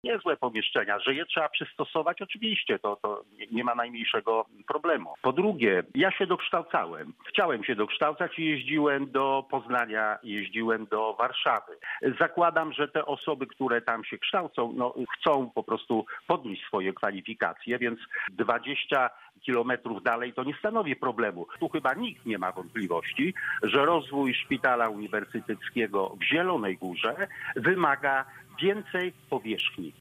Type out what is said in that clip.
niezłe pomieszczenia, że je trzeba przystosować, oczywiście, to nie ma najmniejszego problemu. Po drugie, ja się dokształcałem. Chciałem się dokształcać i jeździłem do Poznania, jeździłem do Warszawy. Zakładam, że te osoby, które tam się kształcą, chcą po prostu podnieść swoje kwalifikacje, więc 20 kilometrów dalej to nie stanowi problemu. Tu chyba nikt nie ma wątpliwości, że rozwój szpitala uniwersyteckiego w Zielonej Górze wymaga więcej powierzchni.